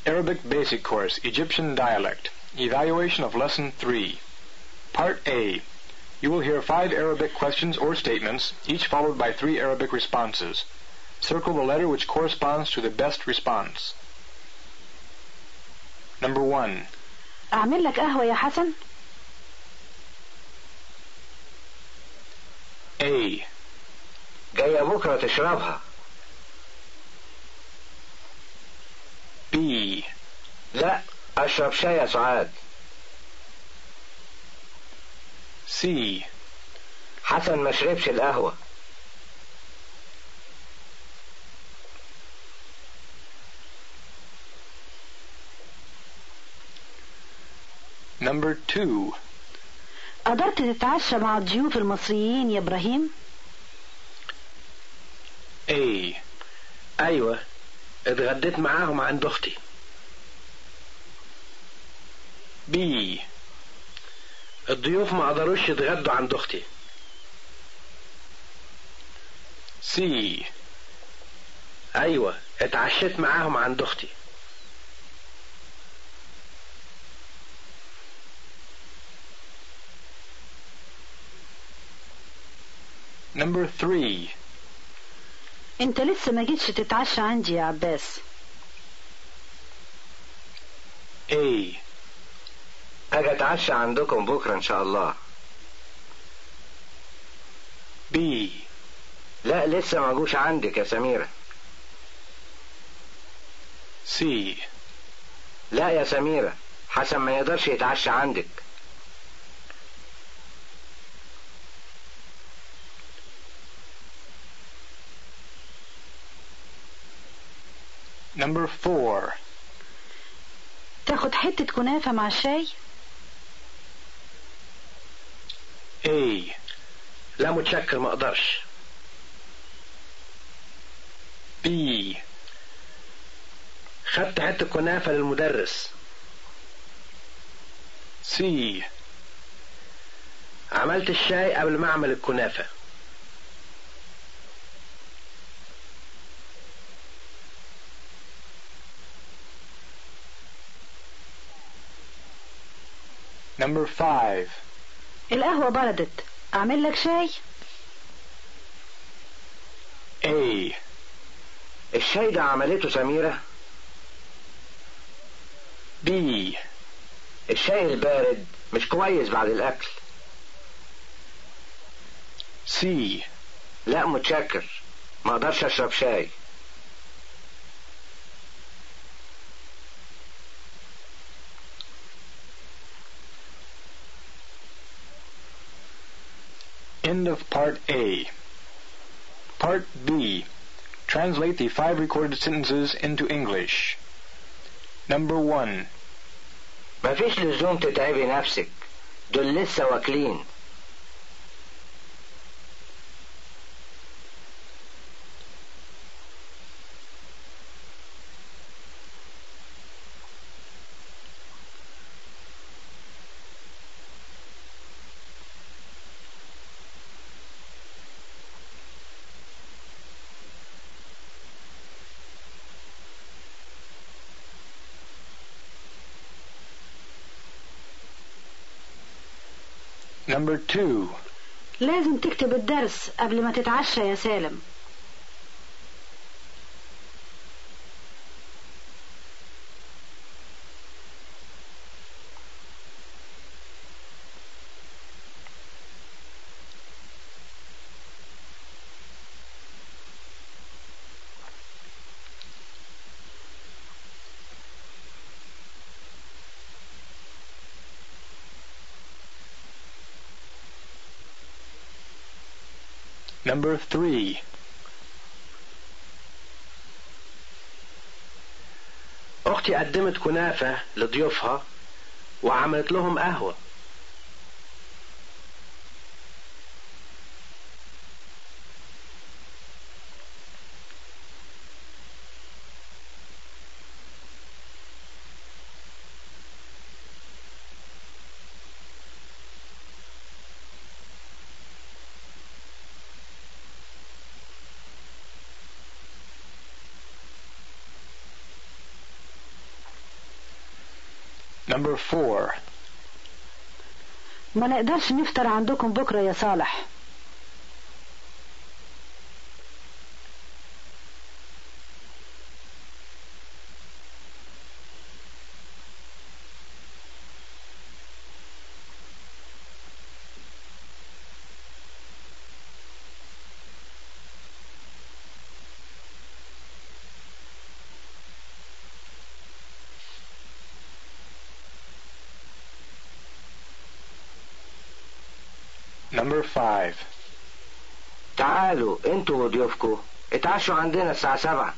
Arabic Basic Course, Egyptian Dialect. Evaluation of Lesson 3. Part A. You will hear 5 Arabic questions or statements, each followed by 3 Arabic responses. Circle the letter which corresponds to the best response. Number 1. أعمل لك قهوة يا حسن؟ A. جاية بكرة تشربها. B. لا، أشرب شاي يا سعاد. C. حسن ما شربش القهوة. Number 2. قدرت تتعشى مع الضيوف المصريين يا إبراهيم؟ A. أيوة، اتغديت معاهم عند أختي. B. الضيوف ما قدروش يتغدوا عند أختي. C. أيوة، اتعشيت معاهم عند أختي. Number 3. أنت لسه ما جيتش تتعشى عندي يا عباس. A. أجي أتعشى عندكم بكرة إن شاء الله. B. لا، لسه ما جوش عندك يا سميرة. C. لا يا سميرة، حسن ما يقدرش يتعشى عندك. Number 4. تاخد حتة كنافة مع الشاي؟ A. لا متشكر، ما اقدرش. B. خدت حتة كنافة للمدرس. C. عملت الشاي قبل ما اعمل الكنافة. Number 5. القهوة بردت، أعمل لك شاي؟ A. الشاي ده عملته سميرة. B. الشاي البارد مش كويس بعد الأكل. C. لا متشكر، ما اقدرش اشرب شاي. End of Part A. Part B. Translate the 5 recorded sentences into English. Number 1. مفيش لزوم تتعبي نفسك، دول لسه واكلين. Number 2. لازم تكتب الدرس قبل ما تتعشى يا سالم. Number 3. اختي قدمت كنافة لضيوفها وعملت لهم قهوة. Number 4. ما نقدرش نفطر عندكم بكرة يا صالح. Number 5. تعالوا انتوا وضيوفكم اتعشوا عندنا الساعة 7.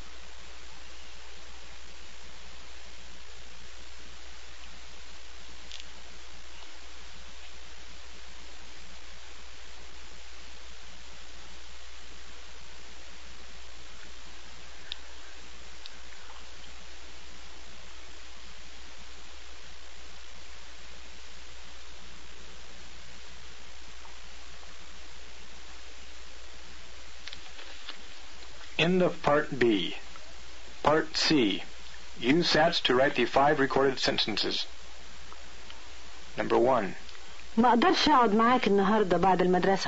End of Part B. Part C. Use SATs to write the 5 recorded sentences. Number 1. ما اقدرش اقعد معاك النهاردة بعد المدرسة.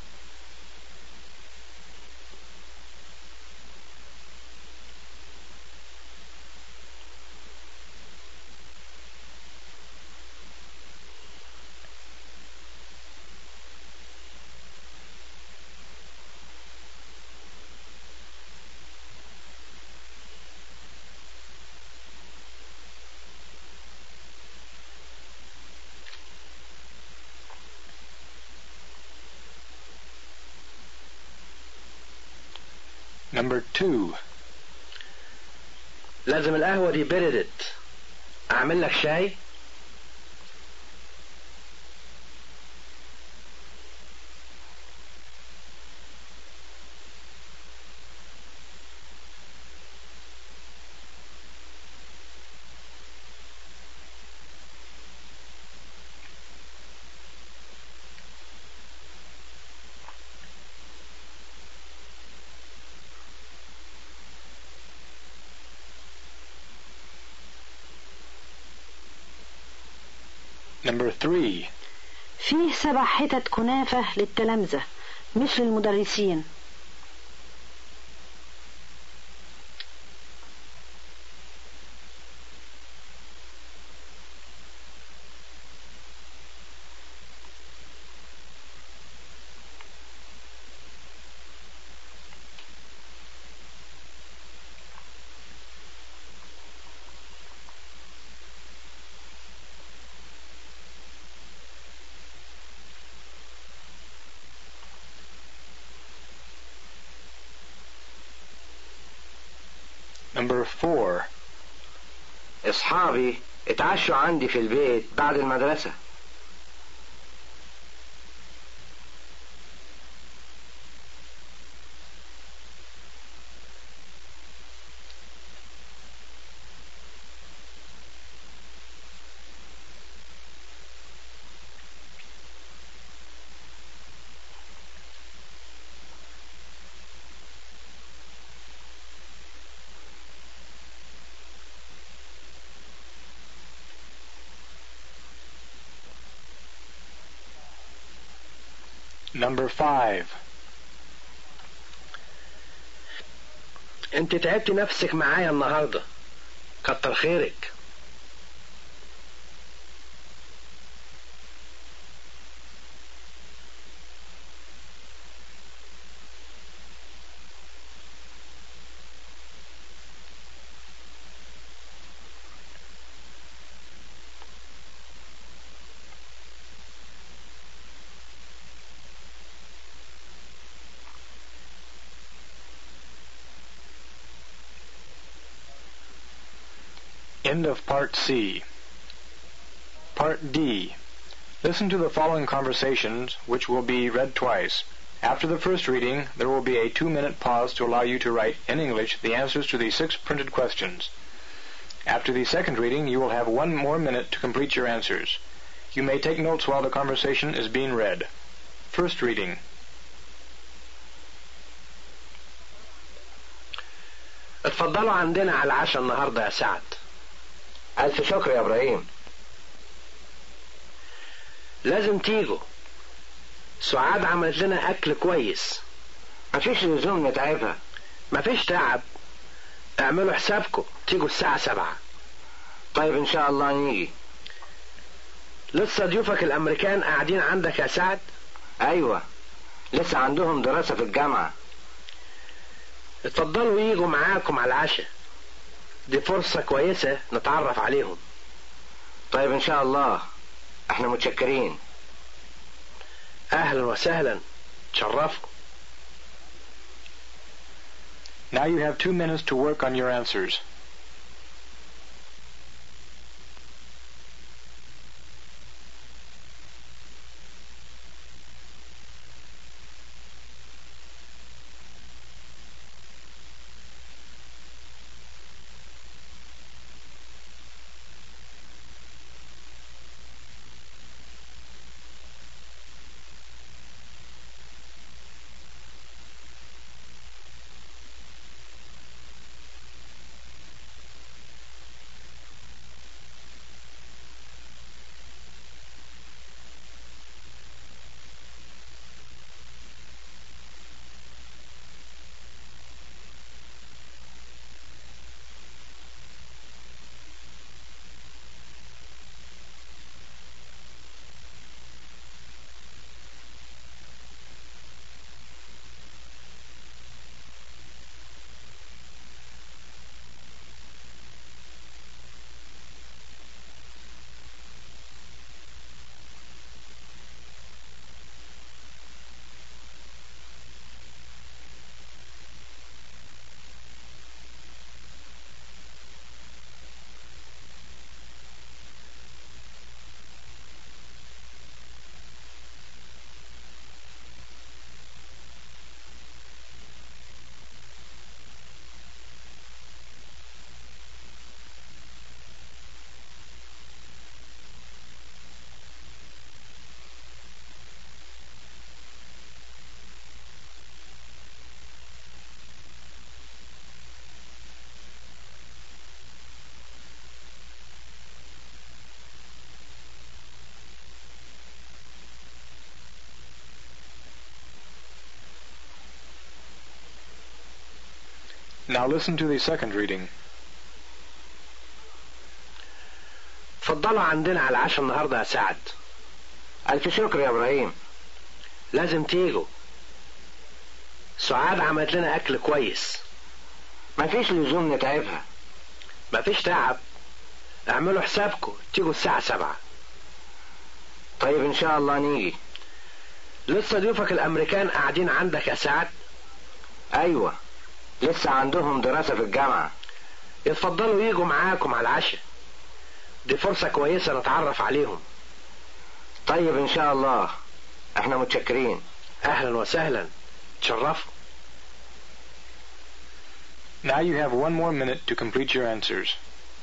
Number 2. لازم القهوة دي بردت. أعمل لك شاي؟ Number 3. فيه 7 حتت كنافة للتلامذة مش للمدرسين. Number 4. اصحابي اتعشوا عندي في البيت بعد المدرسة. Number 5. أنت تعبت نفسك معايا النهاردة. كتر خيرك. End of Part C. Part D. Listen to the following conversations, which will be read twice. After the first reading, there will be a 2-minute pause to allow you to write in English the answers to the 6 printed questions. After the second reading, you will have 1 more minute to complete your answers. You may take notes while the conversation is being read. First reading. اتفضلوا عندنا على العشاء النهاردة يا سعد. ألف شكر يا إبراهيم. لازم تيجوا. سعاد عملت لنا أكل كويس. مفيش لزوم نتعبها. مفيش تعب. اعملوا حسابكم تيجوا الساعة 7. طيب إن شاء الله نيجي. لسه ضيوفك الأمريكان قاعدين عندك يا سعد؟ أيوة، لسه عندهم دراسة في الجامعة. اتفضلوا ييجوا معاكم على العشاء، دي فرصة كويسة نتعرف عليهم. طيب إن شاء الله، احنا متشكرين. أهلا وسهلا، تشرفوا. Now you have 2 minutes to work on your answers. Now listen to the second reading. اتفضلوا عندنا على العشاء النهارده يا سعد. ألف شكر يا إبراهيم. لازم تيجوا. سعاد عملت لنا أكل كويس. مفيش لزوم نتعبها. مفيش تعب. اعملوا حسابكم تيجوا الساعة 7. طيب إن شاء الله نيجي. لسه ضيوفك الأمريكان قاعدين عندك يا سعد؟ أيوة، لسه عندهم دراسة في الجامعة. يتفضلوا ييجوا معاكم على العشاء، دي فرصة كويسة نتعرف عليهم. طيب إن شاء الله، احنا متشكرين. أهلا وسهلا، تشرفوا. Now you have 1 more minute to complete your answers.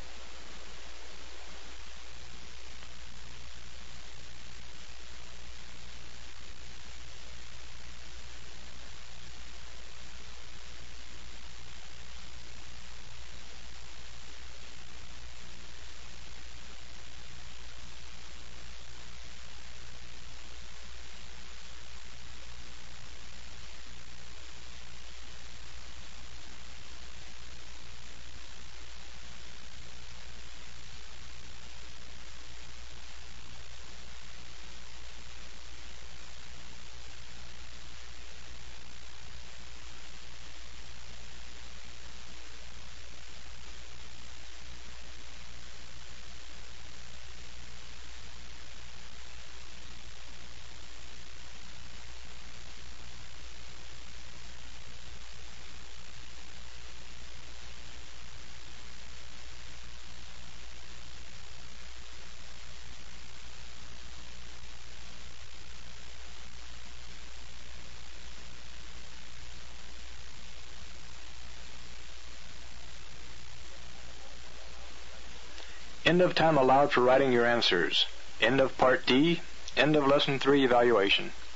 End of time allowed for writing your answers. End of Part D. End of Lesson 3 evaluation.